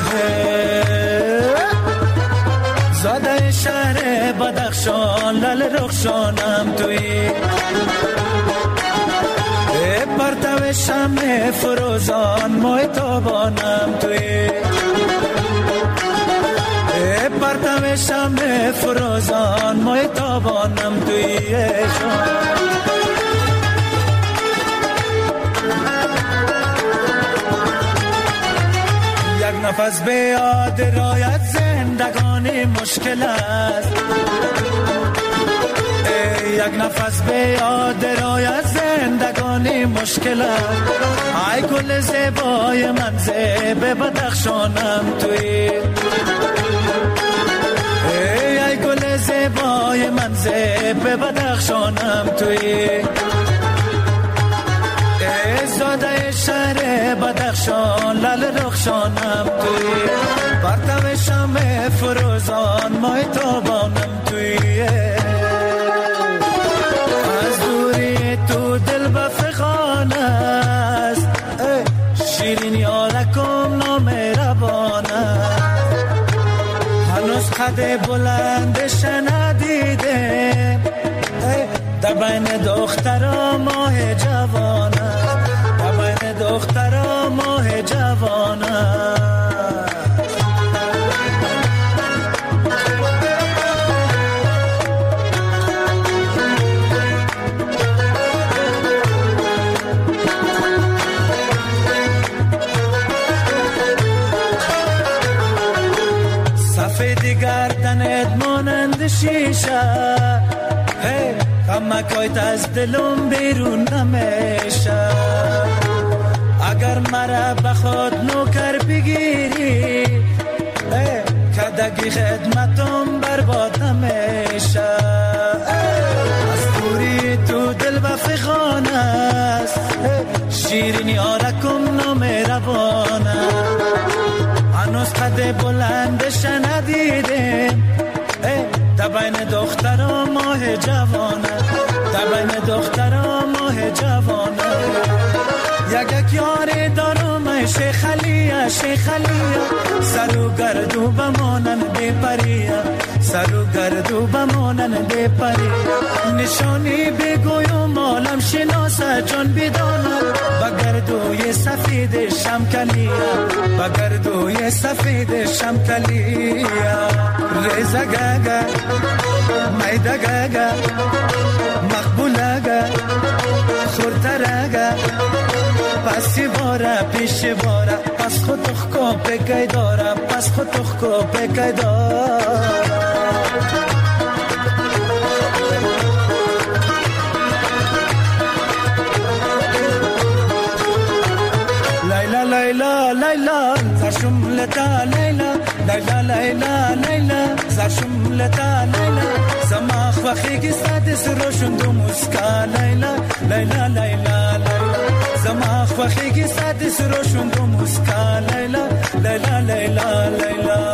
زاده شهر بدخشان لل رخشانم توی پرتو شمع فروزان مای تابانم توی پرتو شمع فروزان مای تابانم توی یک نفس به یاد رایت زندگانی مشکل است یک نفس به یاد رایت زندگانی مشکل است ای گل زیبای من زیب بدخشانم توی ای گل زیبای من زیب بدخشانم توی زاده شهر بدخشان لل رخشانم توی پرتو شمع فروزان مای تابانم توی از دوری تو دل بفخان است شیرین یارکم نامهربان است هنوز قد بلندش ندیده در بین دخترا ماه جوان در بین دخترا ماه جوان سفید گردنت مانند شیشه کمکایت از دلم بیرون نمیشه اگر مرا بخواد نوکر بگیری کدگی خدمتم برباد نمیشه از دوری تو دل بفخان است شیرین یارکم نامهربانه هنوز قد بلندش ندیدم در بین دخترا ماه جوانه در بین دخترا ماه جوانه یک یک یاری دارم شیخ علیه شیخ علیه سر و گردو بمانن بپریه سر و گردو بمانن بپریه نشانی بگویم عالم شناسه جان بدانه بگردوی سفید شمکلیه بگردوی سفید شمکلیه ریزه گگه میده گگه مقبوله گه خورتره گه پسی باره پیش باره پس خود تخکو بگی داره، پس خود تخکو بگی داره. لیلا لیلا زرشم لتا لیلا لیلا لیلا لیلا زرشم لتا لیلا زماخ وخیگی ساده سروشن دو مسکا لیلا لیلا لیلا لیلا زماخ وخیگی ساده سروشن دو مسکا لیلا لیلا لیلا لیلا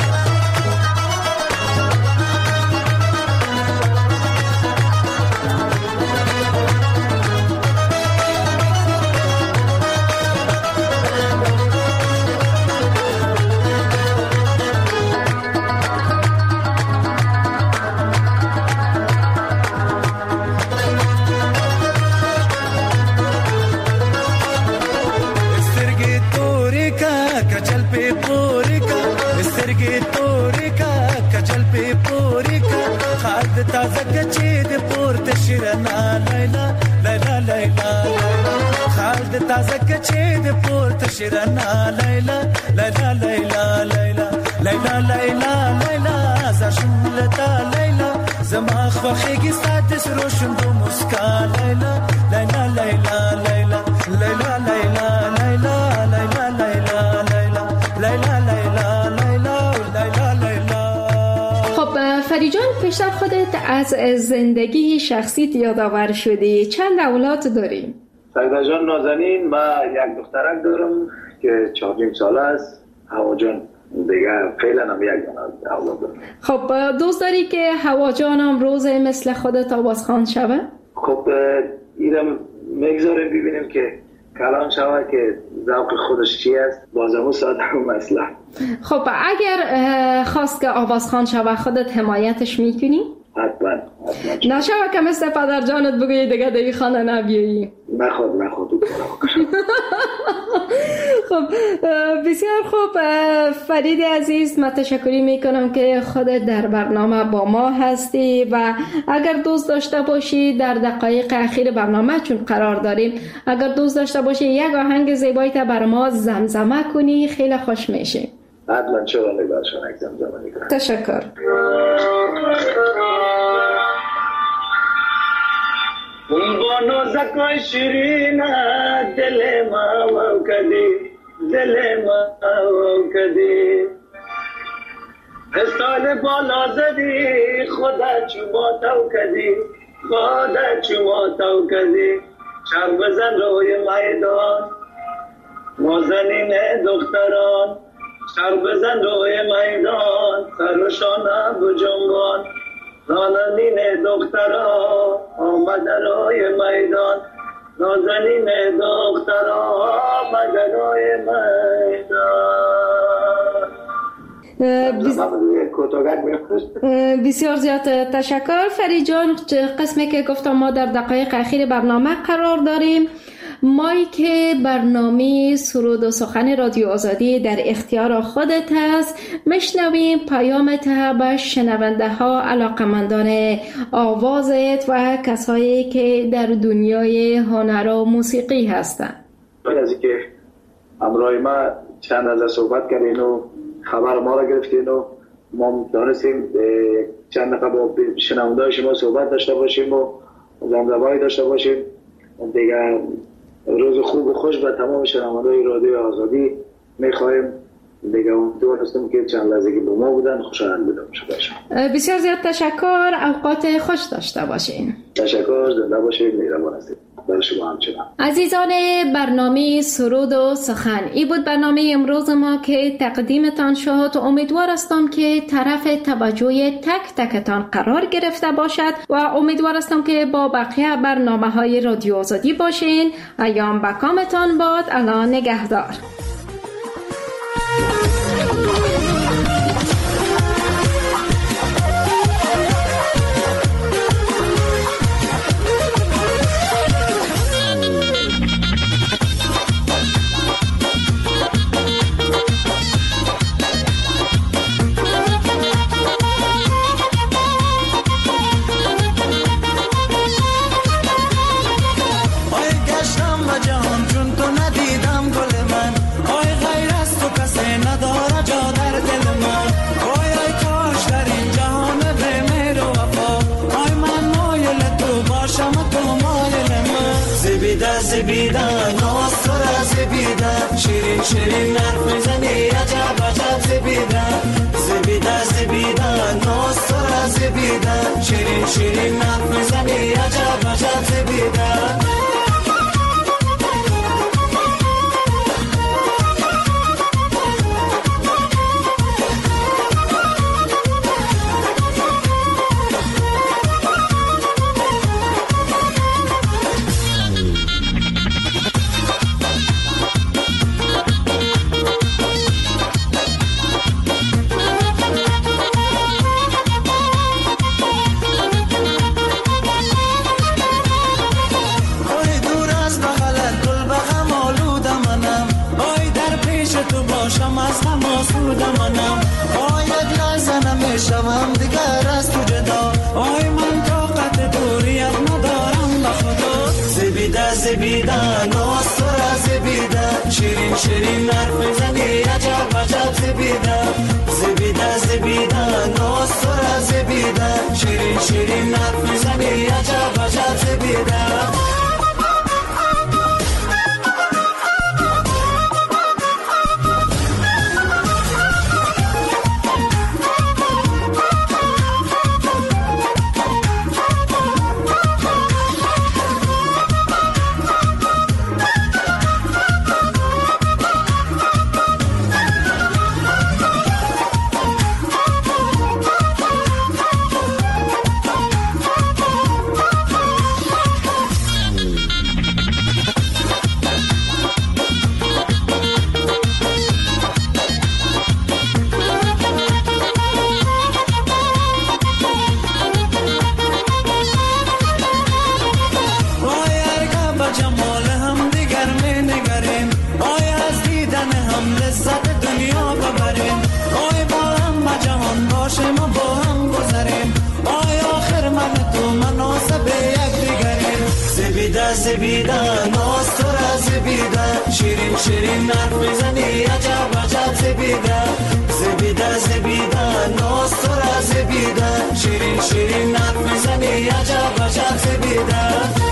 تازه کچی د پورته شیرنا لیلا لیلا لیلا خالد تازه کچی د پورته شیرنا لیلا لیلا لیلا لیلا لیلا لیلا لیلا زشملتا لیلا زما خوخیگی ساتس روشن دو مسکا لیلا لیلا لیلا لیلا لیلا لیلا لیلا لیلا لیلا لیلا لیلا لیلا لیلا لیلا. خب فرید جان، پیشتر خودت از زندگی شخصیت یادآور شدی. چند اولاد داری؟ سعیده جان نازنین، من یک دخترک دارم که چهار ساله است. هوا جان دیگه فعلا هم یک اولاد دارم. خب دوست داری که هوا جانم روز مثل خودت آوازخوان شوه؟ خب اینم میگذاریم ببینیم که کلام شوه که ذوق خودش چی است، بازمو ساده و مسئله. خب اگر خواست که آوازخوان شوه خودت حمایتش میکنی؟ حتما حتما. نشوه که مثل پدر جانت بگویی دیگه دیگه خانه نبیایی. نخواد نخواد خب بسیار خوب فرید عزیز، من تشکری میکنم که خودت در برنامه با ما هستی و اگر دوست داشته باشی در دقایق اخیر برنامه چون قرار داریم، اگر دوست داشته باشی یک آهنگ زیبایی تا بر ما زمزمه کنی خیلی خوش میشه. حتما چرا نگارشان یک زمزمه میکنم. تشکر. اون با نازکای شیرین دل ما و کدی دل ما و کدی استاد بالا زدی خدا چوبا تو کدی خدا چوبا تو کدی چر بزن روی میدان نازنین دختران چر بزن روی میدان سرشانه بجنبان نازنین دختران آمد روی میدان نازنین دختران آمد روی میدان. بسیار زیاد تشکر فرید جان. قسمی که گفتم ما در دقایق اخیر برنامه قرار داریم. مایی که برنامه سرود و سخن رادیو آزادی در اختیار خودت هست، میشنویم پیامت به شنونده ها، علاقمندان آوازت و کسایی که در دنیای هنر و موسیقی هستند. از اینکه همراه ما چند از صحبت کردین و خبر ما را گرفتین و ما دانستیم چند دقیقه با شنونده شما صحبت داشته باشیم و زمزمه‌ای داشته باشیم. دیگه روز خوب و خوش به تمام شنونده‌های رادیو آزادی می‌خوایم. دیگه امیدوار هستم که چند لحظه با ما بودن خوشحال بودم. بسیار زیاد تشکر. اوقات خوش داشته باشین. تشکر. زنده باشید. مهربان هستید. برای شما همچنان. عزیزان برنامه سرود و سخن، این بود برنامه امروز ما که تقدیمتان شد. امیدوار هستم که طرف توجه تک تکتان قرار گرفته باشد و امیدوار هستم که با بقیه برنامه های رادیو آزادی باشین. ایام بکامتان باد. الله نگهدار. زبیده زبیده ناز تو را زبیده شیرین شیرین حرف میزنی عجب عجب زبیده زبیده زبیده ناز تو را زبیده شیرین شیرین حرف میزنی عجب عجب زبیده شمم دیگر از تو جدا آی من طاقت دوریت ندارم بخدا زبیده زبیده ناز تو را زبیده شیرین شیرین حرف میزنی عجب عجب زبیده زبیده زبیده ناز تو را زبیده شیرین شیرین حرف میزنی عجب عجب زبیده زبیده ناز تو را زبیده شیرین شیرین حرف میزنی عجب عجب زبیده زبیده زبیده ناز تو را زبیده شیرین شیرین حرف میزنی عجب عجب زبیده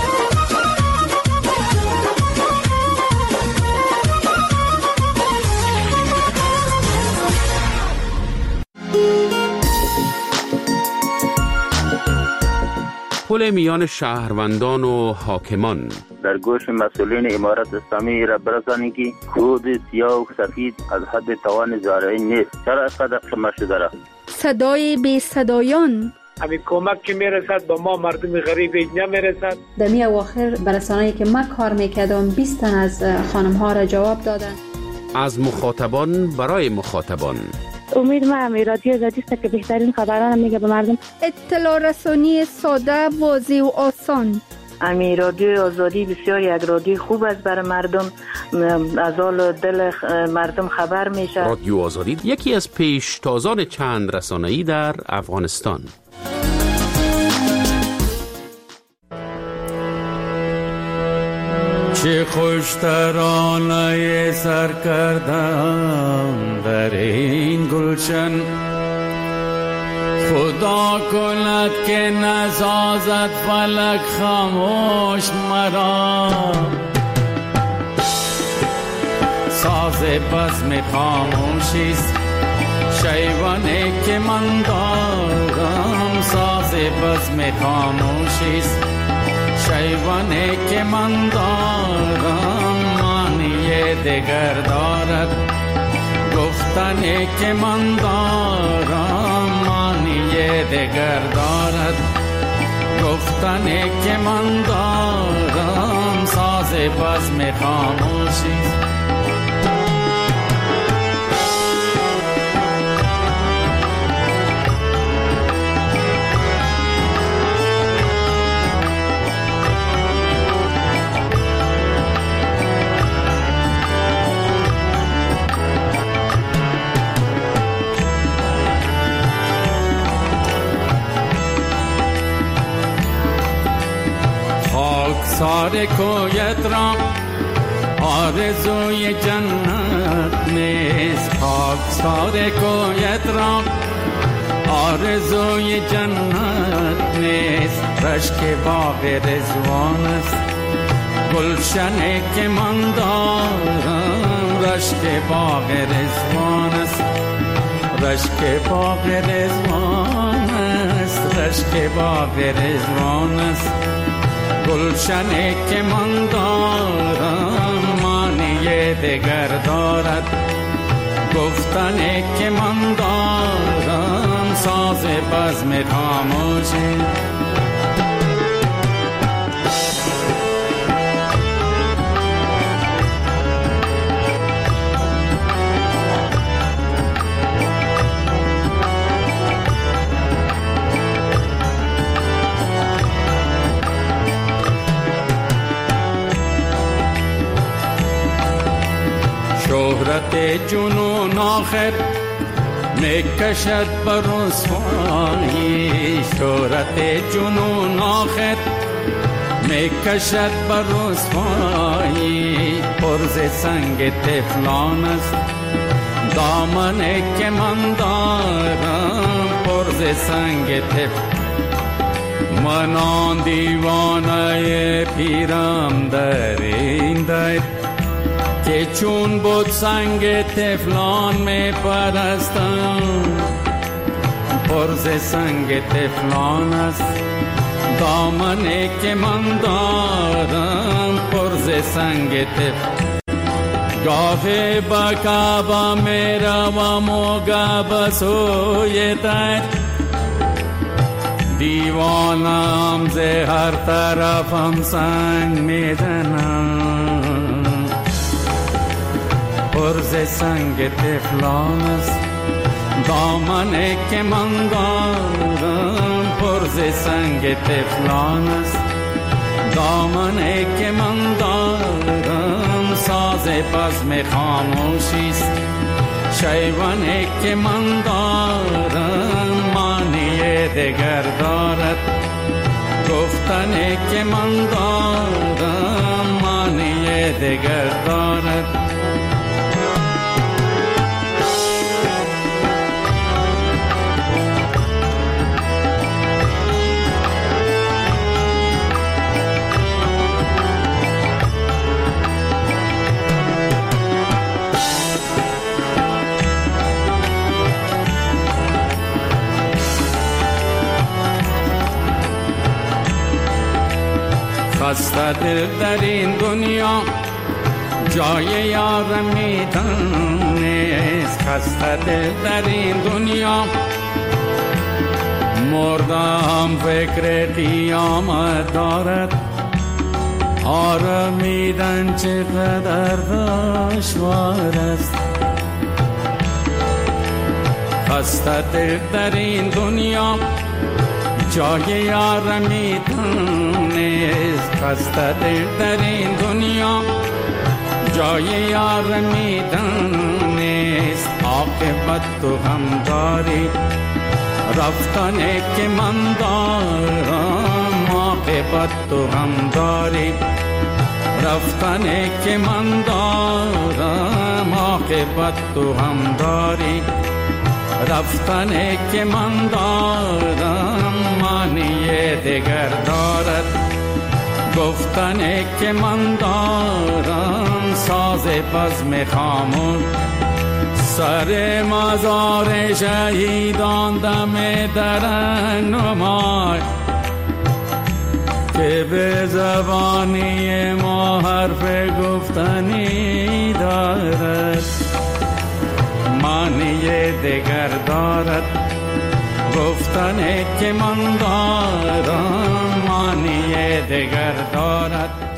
پل میان شهروندان و حاکمان در گوش مسئولین امارت اسلامی را برسانی که خود سیاه و سفید از حد توان زارعی نیست. چرا اینقدر شما شده را؟ صدای بی صدایان همین کمک که میرسد با ما مردم غریب اینجا میرسد. در می اواخر برسانه‌ای که من کار میکردم بیست تن از خانم ها را جواب دادن. از مخاطبان برای مخاطبان امید ما هم رادیو آزادی است که بهترین خبران میگه به مردم. اطلاع رسانی ساده، واضح و آسان. امی رادیو آزادی بسیار یک رادیو خوب است برای مردم، از حال دل مردم خبر میشه. رادیو آزادی یکی از پیشتازان چند رسانه‌ای در افغانستان. چه خوش ترانه سر کردم در این گلشن، خدا کند که نسازد فلک خاموش مرا. ساز بزم خاموشیست شیوانی که من دارم، ساز بزم خاموشیست شیوانی که من دارم. معنی دگر دارد گفتنی که من دارم، معنی دگر دارد گفتنی که من دارم. ساز بزم خاموشیست. سار کویت را آرزوی جنت نیست، خاک سار کویت را آرزوی جنت نیست. رشک باغ رضوان است گلشنی که من دارم رشک باغ رضوان است، رشک باغ رضوان است، رشک باغ رضوان است. گلشنی که من دارم معنی دگر دارد، گفتنی که من دارم ساز بزم خاموشی. شهرت جنون آخر میکشد بر رسوایی، شهرت جنون آخر میکشد بر رسوایی. پرز سنگ طفلان است دامنی که من دارم، پرز سنگ طفلان. من آن دیوانه پیرم در این در که چون بود سنگ طفلان می پرستم، پرز سنگ طفلان است دامنی که من دارم، پرز سنگ طفلان. گاهی با کعبه می روم و گاه سوی در، دیوانم ز هر طرفم سنگ می زنم، پرز سنگ طفلان است دامنی که من دارم، پرز سنگ طفلان است دامنی که من دارم ساز بزم خاموشی است. شیوانی که من دارم معنی دگر دارد، گفتنی که من دارم معنی دگر دارد. خسته دل در این دنیا جای یار میدن نیست، خسته دل در این دنیا مردم فکر قیامت دارد. آرمیدن چقدر دشوار است، خسته دل در این دنیا جای یار میدن نیست، خسته دل در این دنیا جای یار میدن نیست. عاقبت تو هم داری رفتنی که من دارم، عاقبت تو هم داری رفتنی که من دارم، عاقبت تو هم داری رفتنی که من دارم معنی دگر دارد، گفتنی که من دارم ساز بزم خاموش. سر مزار شهیدان دم درنگ نمای که به زبانی ما حرف گفتنی دارد، معنی دگر دارد، گفتنی که من دارم معنی دگر دارد.